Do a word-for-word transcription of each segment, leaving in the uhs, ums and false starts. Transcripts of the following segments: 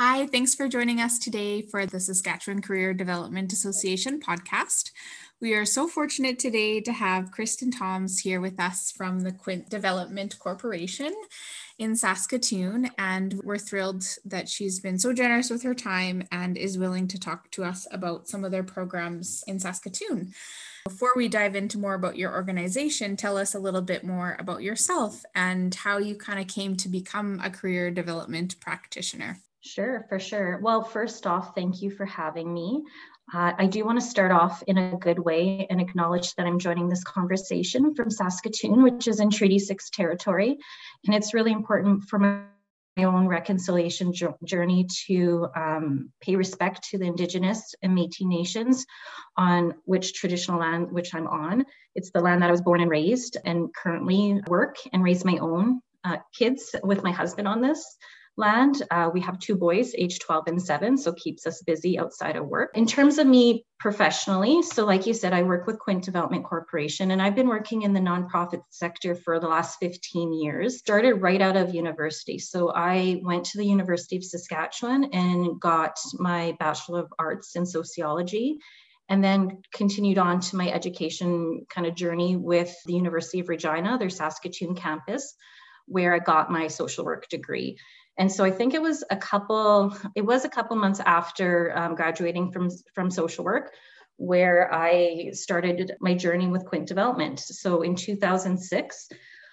Hi, thanks for joining us today for the Saskatchewan Career Development Association podcast. We are so fortunate today to have Kristen Toms here with us from the Quint Development Corporation in Saskatoon, and we're thrilled that she's been so generous with her time and is willing to talk to us about some of their programs in Saskatoon. Before we dive into more about your organization, tell us a little bit more about yourself and how you kind of came to become a career development practitioner. Sure, for sure. Well, first off, thank you for having me. Uh, I do want to start off in a good way and acknowledge that I'm joining this conversation from Saskatoon, which is in Treaty six territory. And it's really important for my my own reconciliation journey to um, pay respect to the Indigenous and Métis nations on which traditional land which I'm on. It's the land that I was born and raised, and currently work and raise my own uh, kids with my husband on this land. Uh, we have two boys, age twelve and seven, so keeps us busy outside of work. In terms of me professionally, so like you said, I work with Quint Development Corporation, and I've been working in the nonprofit sector for the last fifteen years. Started right out of university. So I went to the University of Saskatchewan and got my Bachelor of Arts in Sociology, and then continued on to my education kind of journey with the University of Regina, their Saskatoon campus, where I got my social work degree. And so I think it was a couple, it was a couple months after um, graduating from, from social work where I started my journey with Quint Development. So in two thousand six,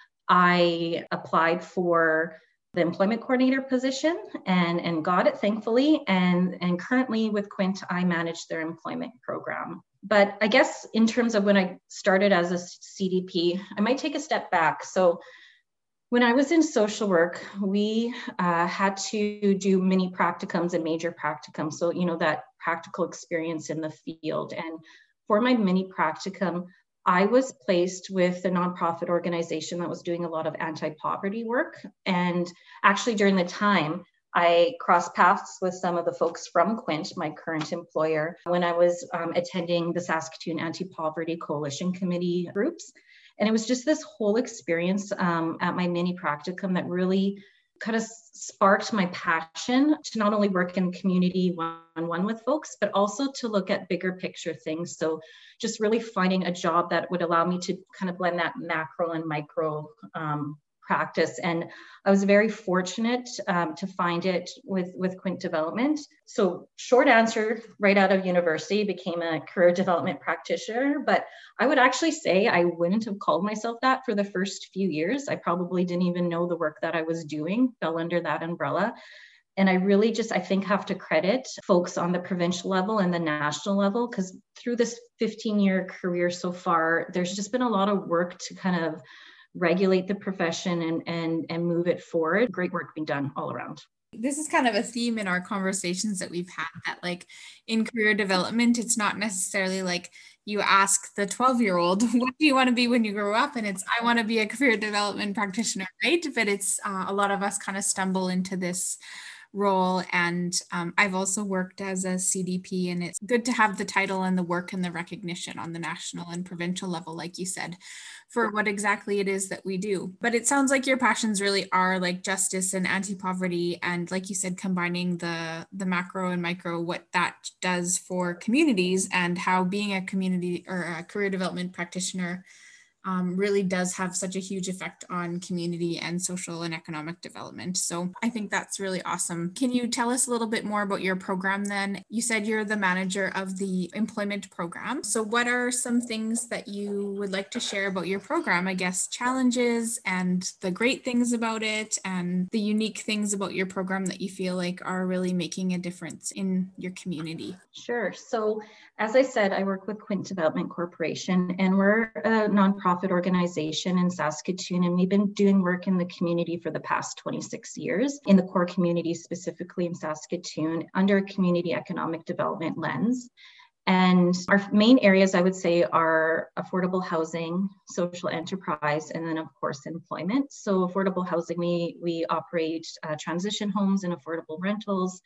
I applied for the employment coordinator position and, and got it, thankfully. And, and currently with Quint, I manage their employment program. But I guess in terms of when I started as a C D P, I might take a step back. So when I was in social work, we uh, had to do mini practicums and major practicums. So, you know, that practical experience in the field. And for my mini practicum, I was placed with a nonprofit organization that was doing a lot of anti-poverty work. And actually during the time, I crossed paths with some of the folks from Quint, my current employer, when I was um, attending the Saskatoon Anti-Poverty Coalition Committee groups. And it was just this whole experience um, at my mini practicum that really kind of sparked my passion to not only work in community one-on-one with folks, but also to look at bigger picture things. So just really finding a job that would allow me to kind of blend that macro and micro um, practice. And I was very fortunate um, to find it with, with Quint Development. So short answer, right out of university, became a career development practitioner. But I would actually say I wouldn't have called myself that for the first few years. I probably didn't even know the work that I was doing fell under that umbrella. And I really just, I think, have to credit folks on the provincial level and the national level, because through this fifteen year career so far, there's just been a lot of work to kind of regulate the profession and, and, and move it forward. Great work being done all around. This is kind of a theme in our conversations that we've had, that like in career development, it's not necessarily like you ask the twelve year old, what do you want to be when you grow up? And it's, I want to be a career development practitioner, right? But it's uh, a lot of us kind of stumble into this role. And um, I've also worked as a C D P, and it's good to have the title and the work and the recognition on the national and provincial level, like you said, for what exactly it is that we do. But it sounds like your passions really are like justice and anti-poverty, and like you said, combining the the macro and micro, what that does for communities, and how being a community or a career development practitioner Um, really does have such a huge effect on community and social and economic development. So I think that's really awesome. Can you tell us a little bit more about your program then? You said you're the manager of the employment program. So what are some things that you would like to share about your program? I guess challenges and the great things about it and the unique things about your program that you feel like are really making a difference in your community. Sure. So as I said, I work with Quint Development Corporation, and we're a nonprofit organization in Saskatoon, and we've been doing work in the community for the past twenty-six years, in the core community, specifically in Saskatoon, under a community economic development lens. And our main areas, I would say, are affordable housing, social enterprise, and then, of course, employment. So affordable housing, we, we operate uh, transition homes and affordable rentals.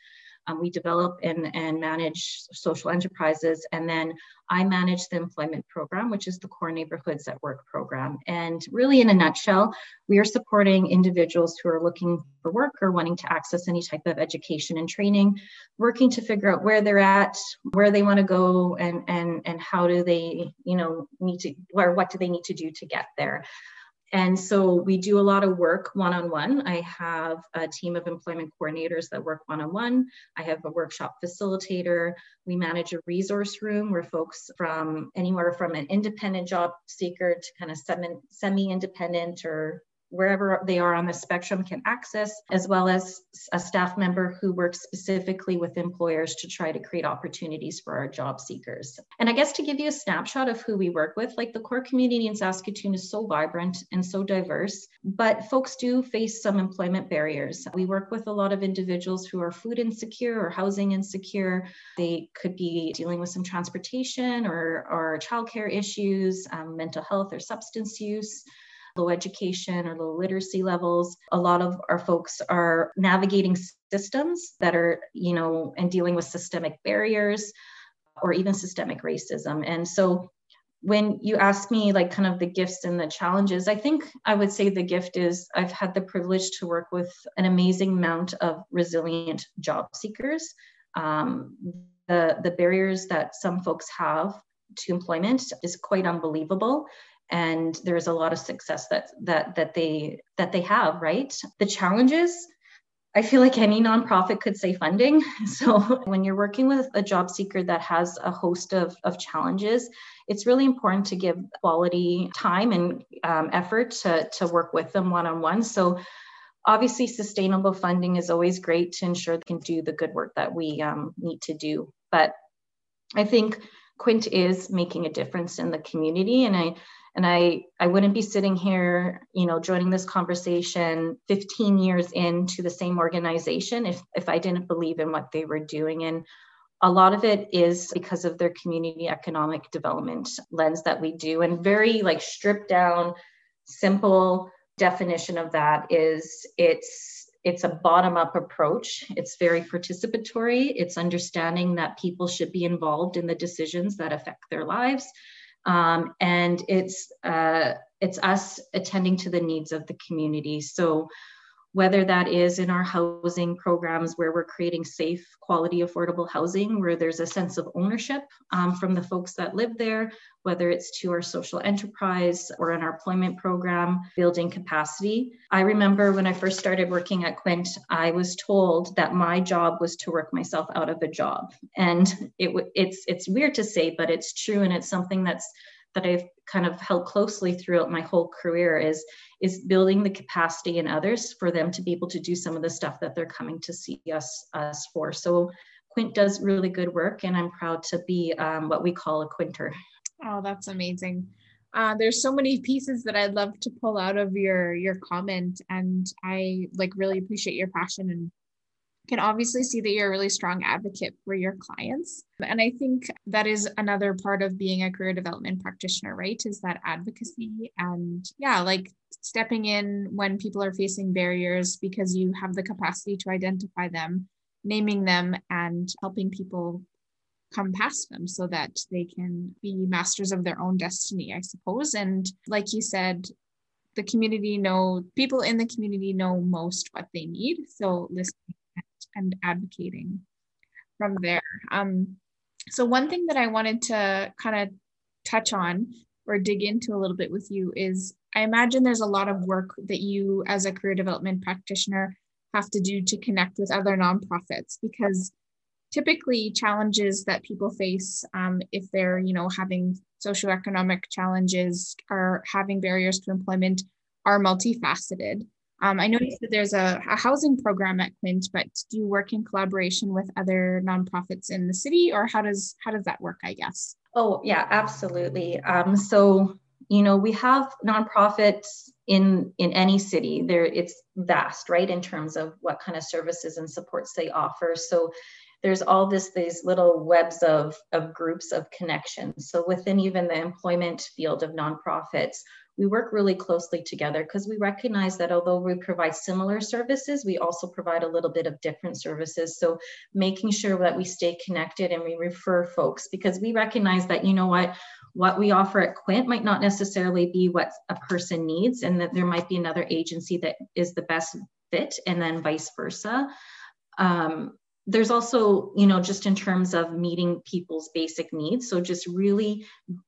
Um, we develop and, and manage social enterprises, and then I manage the employment program, which is the Core Neighborhoods at Work program. And really, in a nutshell, we are supporting individuals who are looking for work or wanting to access any type of education and training, working to figure out where they're at, where they want to go, and and and how do they, you know, need to, or what do they need to do to get there. And so we do a lot of work one-on-one. I have a team of employment coordinators that work one-on-one. I have a workshop facilitator. We manage a resource room where folks from anywhere from an independent job seeker to kind of semi-independent or wherever they are on the spectrum can access, as well as a staff member who works specifically with employers to try to create opportunities for our job seekers. And I guess to give you a snapshot of who we work with, like the core community in Saskatoon is so vibrant and so diverse, but folks do face some employment barriers. We work with a lot of individuals who are food insecure or housing insecure. They could be dealing with some transportation or, or childcare issues, um, mental health or substance use, low education or low literacy levels. A lot of our folks are navigating systems that are, you know, and dealing with systemic barriers or even systemic racism. And so when you ask me like kind of the gifts and the challenges, I think I would say the gift is I've had the privilege to work with an amazing amount of resilient job seekers. Um, the, the barriers that some folks have to employment is quite unbelievable. And there's a lot of success that that that they that they have, right? The challenges, I feel like any nonprofit could say funding. So when you're working with a job seeker that has a host of, of challenges, it's really important to give quality time and um, effort to, to work with them one-on-one. So obviously sustainable funding is always great to ensure they can do the good work that we um, need to do. But I think Quint is making a difference in the community, and I And I, I wouldn't be sitting here, you know, joining this conversation fifteen years into the same organization if, if I didn't believe in what they were doing. And a lot of it is because of their community economic development lens that we do. And very like stripped down, simple definition of that is it's it's a bottom-up approach. It's very participatory. It's understanding that people should be involved in the decisions that affect their lives. Um, and it's uh, it's us attending to the needs of the community. So whether that is in our housing programs where we're creating safe, quality, affordable housing, where there's a sense of ownership um, from the folks that live there, whether it's to our social enterprise or in our employment program, building capacity. I remember when I first started working at Quint, I was told that my job was to work myself out of a job. And it it's it's weird to say, but it's true. And it's something that's that I've kind of held closely throughout my whole career is, is building the capacity in others for them to be able to do some of the stuff that they're coming to see us, us for. So Quint does really good work, and I'm proud to be um, what we call a Quinter. Oh, that's amazing. Uh, there's so many pieces that I'd love to pull out of your, your comment, and I like really appreciate your passion and can obviously see that you're a really strong advocate for your clients. And I think that is another part of being a career development practitioner, right? Is that advocacy and yeah, like stepping in when people are facing barriers because you have the capacity to identify them, naming them, and helping people come past them so that they can be masters of their own destiny, I suppose. And like you said, the community know, people in the community know most what they need. So listening and advocating from there. Um, so one thing that I wanted to kind of touch on or dig into a little bit with you is, I imagine there's a lot of work that you as a career development practitioner have to do to connect with other nonprofits, because typically challenges that people face um, if they're, you know, having socioeconomic challenges or having barriers to employment are multifaceted. Um, I noticed that there's a, a housing program at Quint, but do you work in collaboration with other nonprofits in the city, or how does how does that work, I guess? Oh, yeah, absolutely. Um, so, you know, we have nonprofits in in any city. There, it's vast, right, in terms of what kind of services and supports they offer. So there's all this, these little webs of, of groups of connections. So within even the employment field of nonprofits, we work really closely together because we recognize that although we provide similar services, we also provide a little bit of different services. So making sure that we stay connected and we refer folks, because we recognize that, you know what, what we offer at Quint might not necessarily be what a person needs, and that there might be another agency that is the best fit, and then vice versa. Um, there's also, you know, just in terms of meeting people's basic needs. So just really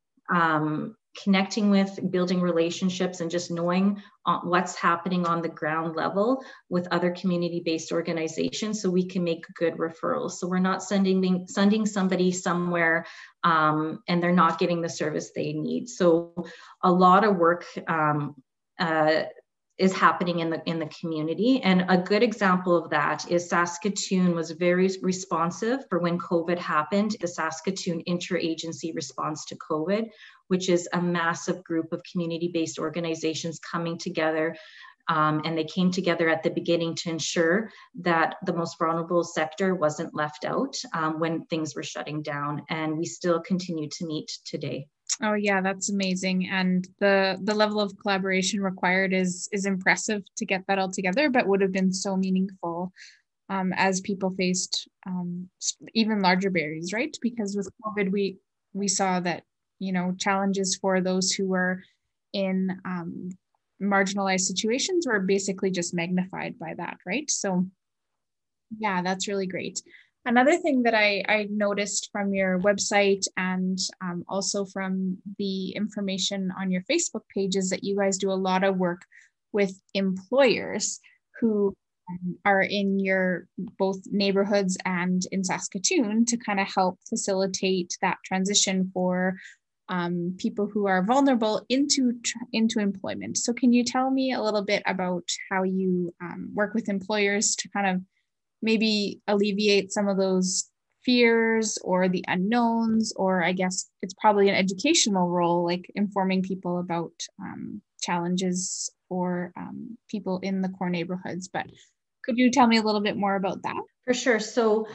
um, connecting with, building relationships, and just knowing uh, what's happening on the ground level with other community-based organizations so we can make good referrals. So we're not sending, sending somebody somewhere um, and they're not getting the service they need. So a lot of work um, uh, is happening in the in the community. And a good example of that is Saskatoon was very responsive for when COVID happened, the Saskatoon Interagency Response to COVID, which is a massive group of community-based organizations coming together. Um, and they came together at the beginning to ensure that the most vulnerable sector wasn't left out um, when things were shutting down. And we still continue to meet today. Oh yeah, that's amazing. And the the level of collaboration required is is impressive to get that all together, but would have been so meaningful um, as people faced um, even larger barriers, right? Because with COVID, we we saw that, you know, challenges for those who were in um, marginalized situations were basically just magnified by that, right? So yeah, that's really great. Another thing that I, I noticed from your website and um, also from the information on your Facebook page is that you guys do a lot of work with employers who um, are in your both neighborhoods and in Saskatoon to kind of help facilitate that transition for um, people who are vulnerable into, into employment. So can you tell me a little bit about how you um, work with employers to kind of maybe alleviate some of those fears or the unknowns, or I guess it's probably an educational role, like informing people about um, challenges for um, people in the core neighborhoods. But could you tell me a little bit more about that? For sure. So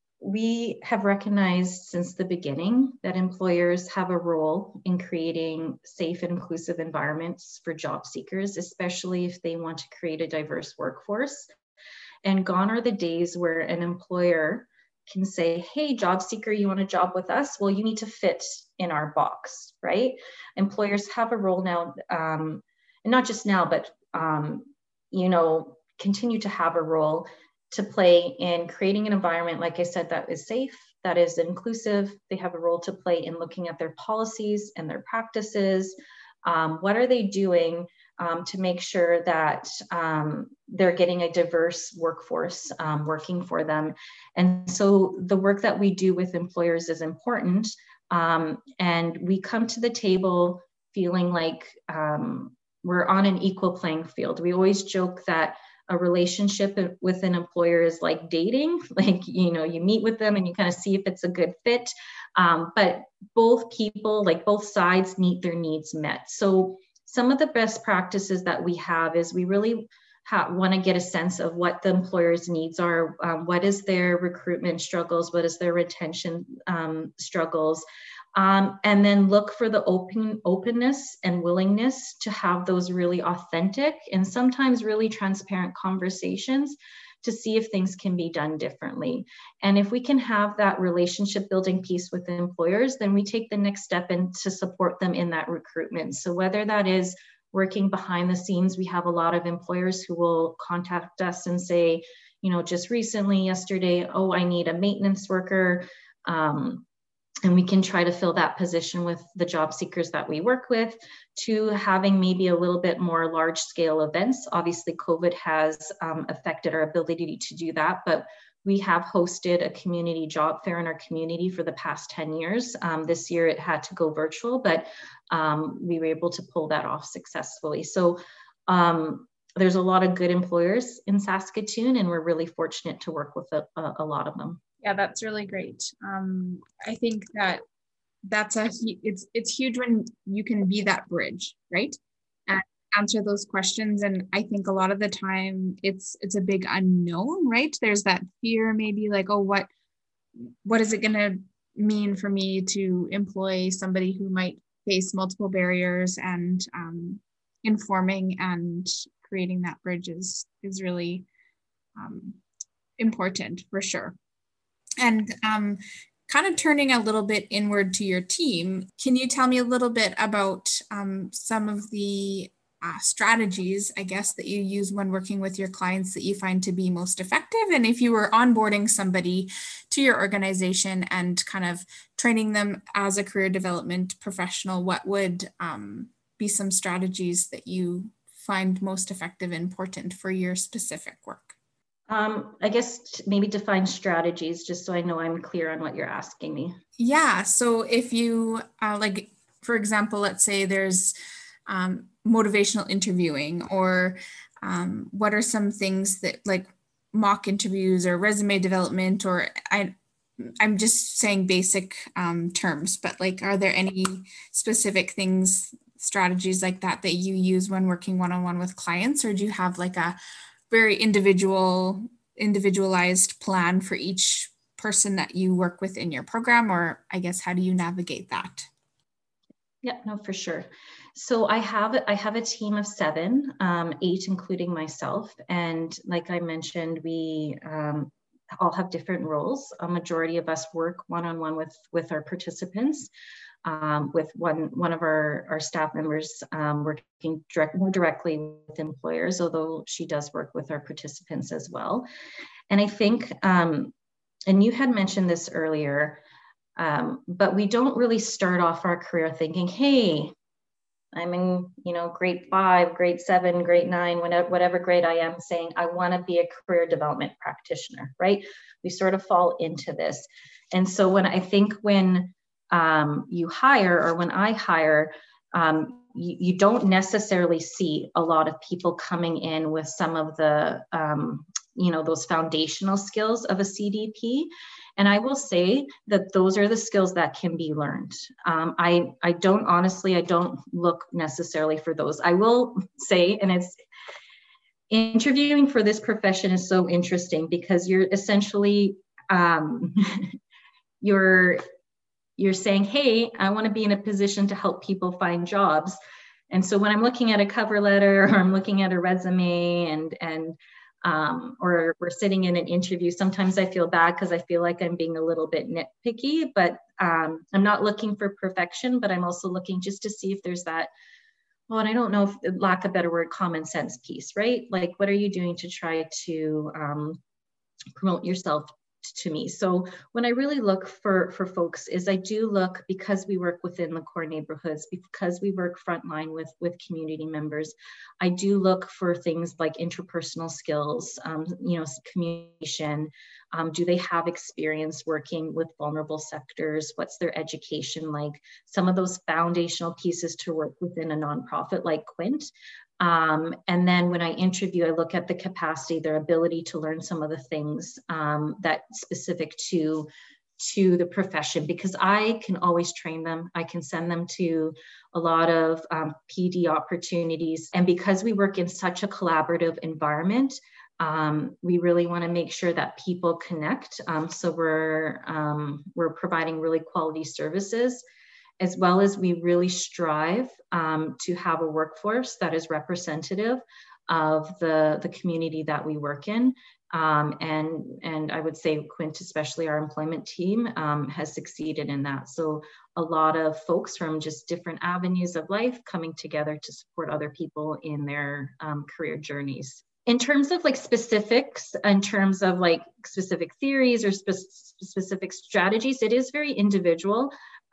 we have recognized since the beginning that employers have a role in creating safe and inclusive environments for job seekers, especially if they want to create a diverse workforce. And gone are the days where an employer can say, hey, job seeker, you want a job with us? Well, you need to fit in our box, right? Employers have a role now, um, and not just now, but, um, you know, continue to have a role to play in creating an environment, like I said, that is safe, that is inclusive. They have a role to play in looking at their policies and their practices. Um, what are they doing Um, to make sure that um, they're getting a diverse workforce um, working for them. And so the work that we do with employers is important. Um, and we come to the table feeling like um, we're on an equal playing field. We always joke that a relationship with an employer is like dating, like, you know, you meet with them and you kind of see if it's a good fit. Um, but both people, like both sides, need their needs met. So some of the best practices that we have is we really ha- want to get a sense of what the employer's needs are, um, what is their recruitment struggles, what is their retention um, struggles, um, and then look for the open openness and willingness to have those really authentic and sometimes really transparent conversations to see if things can be done differently. And if we can have that relationship building piece with the employers, then we take the next step in to support them in that recruitment. So whether that is working behind the scenes, we have a lot of employers who will contact us and say, you know, just recently, yesterday, oh, I need a maintenance worker. Um, and we can try to fill that position with the job seekers that we work with, to having maybe a little bit more large scale events. Obviously, COVID has um, affected our ability to do that, but we have hosted a community job fair in our community for the past ten years. Um, this year it had to go virtual, but um, we were able to pull that off successfully. So um, there's a lot of good employers in Saskatoon, and we're really fortunate to work with a, a, a lot of them. Yeah, that's really great. Um, I think that that's a, it's, it's huge when you can be that bridge, right? And answer those questions. And I think a lot of the time it's, it's a big unknown, right? There's that fear, maybe like, oh, what, what is it going to mean for me to employ somebody who might face multiple barriers, and um, informing and creating that bridge is, is really um, important for sure. And um, kind of turning a little bit inward to your team, can you tell me a little bit about um, some of the uh, strategies, I guess, that you use when working with your clients that you find to be most effective? And if you were onboarding somebody to your organization and kind of training them as a career development professional, what would um, be some strategies that you find most effective and important for your specific work? Um, I guess maybe define strategies just so I know I'm clear on what you're asking me. Yeah. So if you, uh, like, for example, let's say there's um, motivational interviewing, or um, what are some things that, like, mock interviews or resume development, or I, I'm just saying basic um, terms, but like, are there any specific things, strategies like that that you use when working one-on-one with clients, or do you have like a very individual, individualized plan for each person that you work with in your program? Or I guess, how do you navigate that? Yeah, no, for sure. So I have I have a team of seven, um, eight including myself, and like I mentioned, we um, all have different roles. A majority of us work one-on-one with with our participants. Um, with one one of our, our staff members um, working direct, more directly with employers, although she does work with our participants as well. And I think, um, and you had mentioned this earlier, um, but we don't really start off our career thinking, hey, I'm in, you know, grade five, grade seven, grade nine, whatever, whatever grade I am, saying I want to be a career development practitioner, right? We sort of fall into this. And so when I think when um, you hire, or when I hire, um, you, you don't necessarily see a lot of people coming in with some of the, um, you know, those foundational skills of a C D P. And I will say that those are the skills that can be learned. Um, I, I don't, honestly, I don't look necessarily for those. I will say, and it's, interviewing for this profession is so interesting because you're essentially, um, you're, you're saying, hey, I want to be in a position to help people find jobs. And so when I'm looking at a cover letter, or I'm looking at a resume, and, and Um, or we're sitting in an interview, sometimes I feel bad because I feel like I'm being a little bit nitpicky, but um, I'm not looking for perfection, but I'm also looking just to see if there's that, well, and I don't know if, lack of a better word, common sense piece, right? Like, what are you doing to try to um, promote yourself to me? So when I really look for for folks is I do look, because we work within the core neighborhoods, because we work frontline with with community members, I do look for things like interpersonal skills, um, you know, communication. Um, do they have experience working with vulnerable sectors? What's their education like? Some of those foundational pieces to work within a nonprofit like Quint. Um, and then when I interview, I look at the capacity, their ability to learn some of the things um, that specific to, to the profession, because I can always train them. I can send them to a lot of um, P D opportunities. And because we work in such a collaborative environment, um, we really want to make sure that people connect. Um, so we're, um, we're providing really quality services, as well as we really strive um, to have a workforce that is representative of the, the community that we work in. Um, and, and I would say Quint, especially our employment team, um, has succeeded in that. So a lot of folks from just different avenues of life coming together to support other people in their um, career journeys. In terms of like specifics, in terms of like specific theories or spe specific strategies, it is very individual.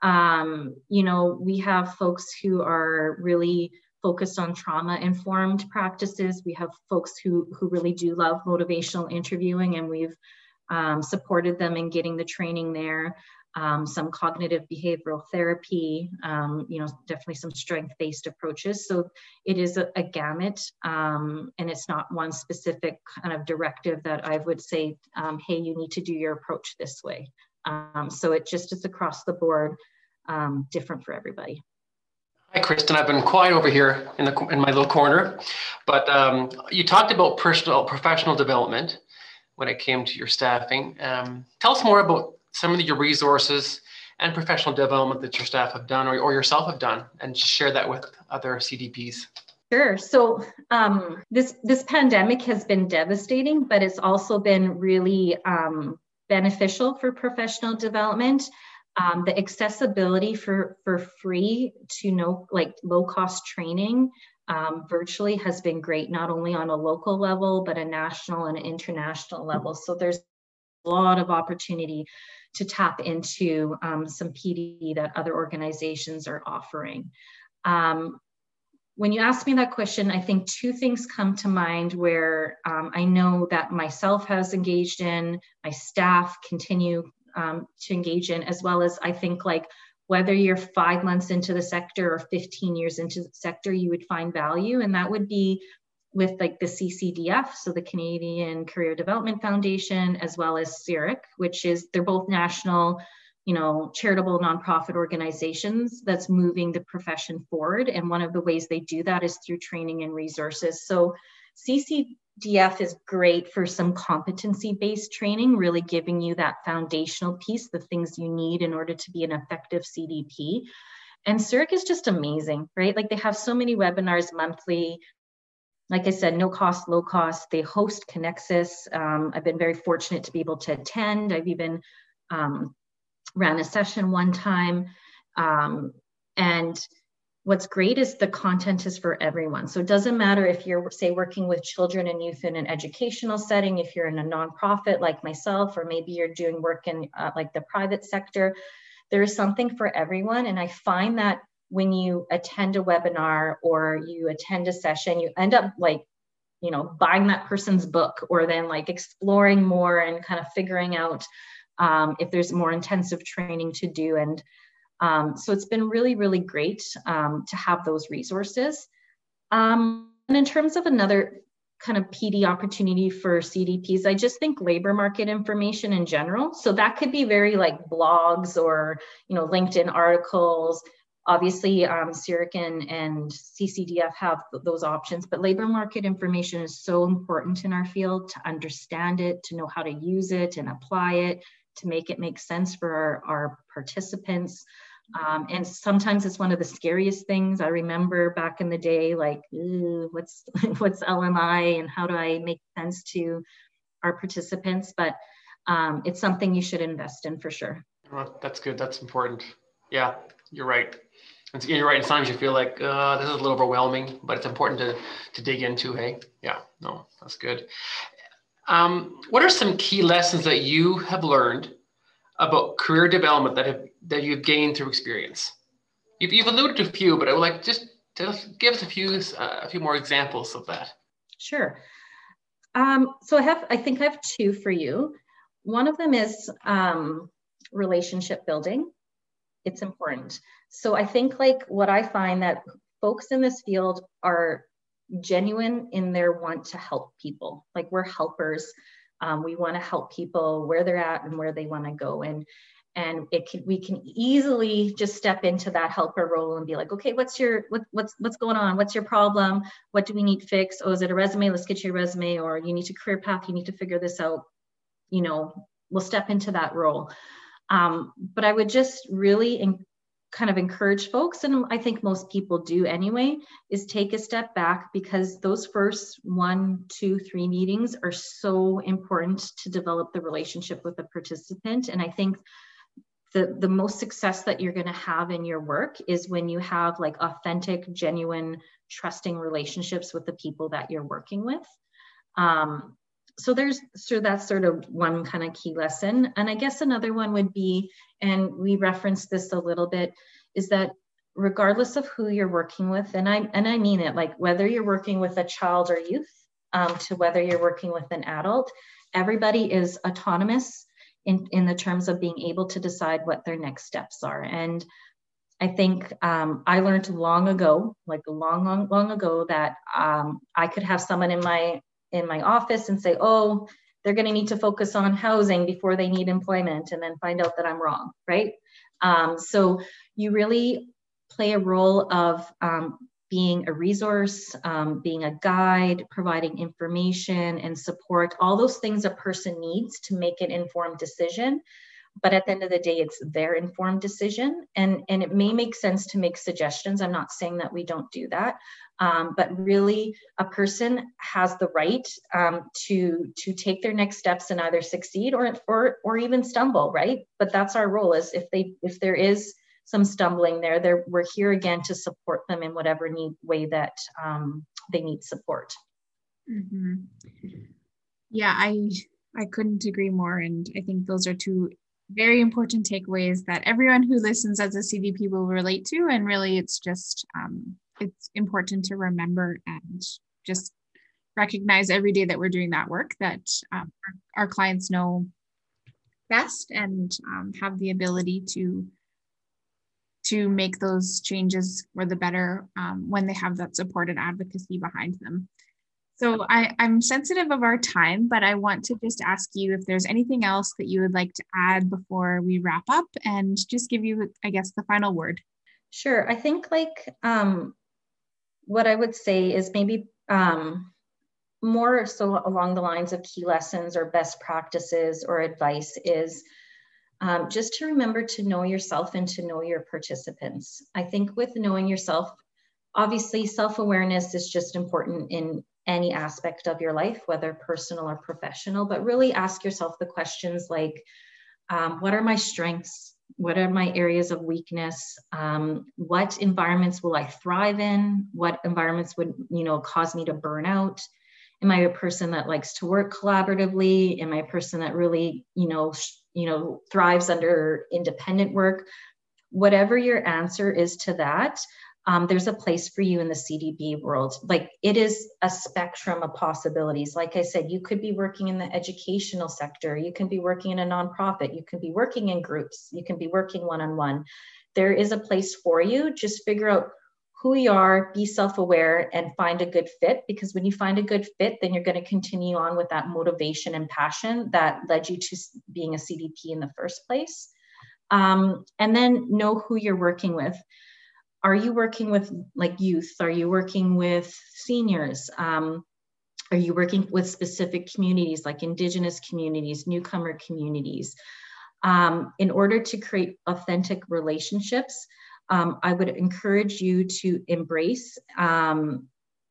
Um, you know, we have folks who are really focused on trauma-informed practices. We have folks who, who really do love motivational interviewing, and we've um, supported them in getting the training there. Um, some cognitive behavioral therapy, um, you know, definitely some strength-based approaches. So it is a, a gamut, um, and it's not one specific kind of directive that I would say, um, hey, you need to do your approach this way. Um, so it just is across the board, um, different for everybody. Hi, Kristen. I've been quiet over here in the in my little corner, but um, you talked about personal professional development when it came to your staffing. Um, tell us more about some of your resources and professional development that your staff have done or, or yourself have done, and just share that with other C D Ps. Sure. So um, this this pandemic has been devastating, but it's also been really um, beneficial for professional development. Um, the accessibility for for free to no like low cost training um, virtually has been great, not only on a local level but a national and international level. So there's a lot of opportunity to tap into um, some P D that other organizations are offering. Um, When you ask me that question, I think two things come to mind where um, I know that myself has engaged in, my staff continue um, to engage in, as well as I think like whether you're five months into the sector or fifteen years into the sector, you would find value. And that would be with like the C C D F, so the Canadian Career Development Foundation, as well as C I R C, which is, they're both national, you know, charitable nonprofit organizations that's moving the profession forward. And one of the ways they do that is through training and resources. So C C D F is great for some competency-based training, really giving you that foundational piece, the things you need in order to be an effective C D P. And C I R C is just amazing, right? Like they have so many webinars monthly. Like I said, no cost, low cost. They host Connexus. Um, I've been very fortunate to be able to attend. I've even um, ran a session one time. Um, and what's great is the content is for everyone. So it doesn't matter if you're, say, working with children and youth in an educational setting, if you're in a nonprofit like myself, or maybe you're doing work in uh, like the private sector, there is something for everyone. And I find that when you attend a webinar or you attend a session, you end up like, you know, buying that person's book, or then like exploring more and kind of figuring out um, if there's more intensive training to do. And um, so it's been really, really great um, to have those resources. Um, and in terms of another kind of P D opportunity for C D Ps, I just think labor market information in general. So that could be very like blogs or, you know, LinkedIn articles. Obviously, um, C I R C and, and C C D F have those options, but labor market information is so important in our field to understand it, to know how to use it and apply it, to make it make sense for our, our participants. Um, and sometimes it's one of the scariest things. I remember back in the day, like, what's, what's L M I and how do I make sense to our participants? But um, it's something you should invest in for sure. Oh, that's good. That's important. Yeah, you're right. And you're right. Sometimes you feel like uh, this is a little overwhelming, but it's important to to dig into. Hey, yeah, no, that's good. Um, what are some key lessons that you have learned about career development that have that you've gained through experience? You've, you've alluded to a few, but I would like just to give us a few uh, a few more examples of that. Sure. Um, so I have, I think I have two for you. One of them is um, relationship building. It's important. So I think like what I find that folks in this field are genuine in their want to help people. Like we're helpers. Um, we want to help people where they're at and where they want to go. And and it can, we can easily just step into that helper role and be like, okay, what's your what, what's what's going on? What's your problem? What do we need fixed? Oh, is it a resume? Let's get you a resume. Or you need to career path. You need to figure this out. You know, we'll step into that role. Um, but I would just really in, kind of encourage folks, and I think most people do anyway, is take a step back, because those first one, two, three meetings are so important to develop the relationship with the participant. And I think the, the most success that you're going to have in your work is when you have like authentic, genuine, trusting relationships with the people that you're working with. Um, So there's, so that's sort of one kind of key lesson. And I guess another one would be, and we referenced this a little bit, is that regardless of who you're working with, and I, and I mean it, like whether you're working with a child or youth um, to whether you're working with an adult, everybody is autonomous in, in the terms of being able to decide what their next steps are. And I think um, I learned long ago, like long, long, long ago, that um, I could have someone in my in my office and say, oh, they're going to need to focus on housing before they need employment, and then find out that I'm wrong, right? Um, so you really play a role of um, being a resource, um, being a guide, providing information and support, all those things a person needs to make an informed decision. But at the end of the day, it's their informed decision. And, and it may make sense to make suggestions. I'm not saying that we don't do that. Um, but really, a person has the right um, to, to take their next steps and either succeed or, or, or even stumble, right? But that's our role, is if they, if there is some stumbling there, there we're here again to support them in whatever need, way that um, they need support. Mm-hmm. Yeah, I I couldn't agree more. And I think those are two very important takeaways that everyone who listens as a C D P will relate to. And really, it's just, um, it's important to remember and just recognize every day that we're doing that work, that um, our, our clients know best and um, have the ability to to make those changes for the better um, when they have that support and advocacy behind them. So I, I'm sensitive of our time, but I want to just ask you if there's anything else that you would like to add before we wrap up, and just give you, I guess, the final word. Sure. I think like um, what I would say is maybe um, more so along the lines of key lessons or best practices or advice is um, just to remember to know yourself and to know your participants. I think with knowing yourself, obviously self-awareness is just important in any aspect of your life, whether personal or professional, but really ask yourself the questions like, um, what are my strengths? What are my areas of weakness? Um, what environments will I thrive in? What environments would, you know, cause me to burn out? Am I a person that likes to work collaboratively? Am I a person that really, you know, sh- you know, thrives under independent work? Whatever your answer is to that, Um, there's a place for you in the C D B world. Like, it is a spectrum of possibilities. Like I said, you could be working in the educational sector. You can be working in a nonprofit. You can be working in groups. You can be working one-on-one. There is a place for you. Just figure out who you are, be self-aware, and find a good fit. Because when you find a good fit, then you're going to continue on with that motivation and passion that led you to being a C D P in the first place. Um, and then know who you're working with. Are you working with like youth? Are you working with seniors? Um, are you working with specific communities like Indigenous communities, newcomer communities? Um, in order to create authentic relationships, um, I would encourage you to embrace um,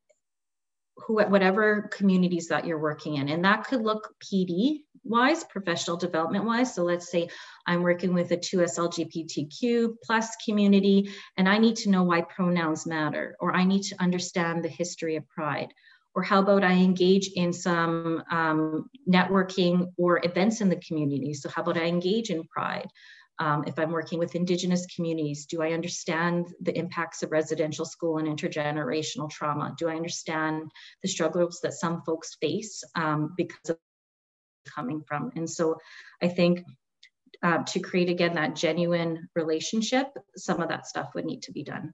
who, whatever communities that you're working in. And that could look P D wise, professional development wise. So let's say I'm working with a two S L G B T Q plus community, and I need to know why pronouns matter, or I need to understand the history of Pride. Or how about I engage in some um, networking or events in the community? So how about I engage in Pride? Um, if I'm working with Indigenous communities, do I understand the impacts of residential school and intergenerational trauma? Do I understand the struggles that some folks face um, because of coming from? And so I think uh, to create, again, that genuine relationship, some of that stuff would need to be done.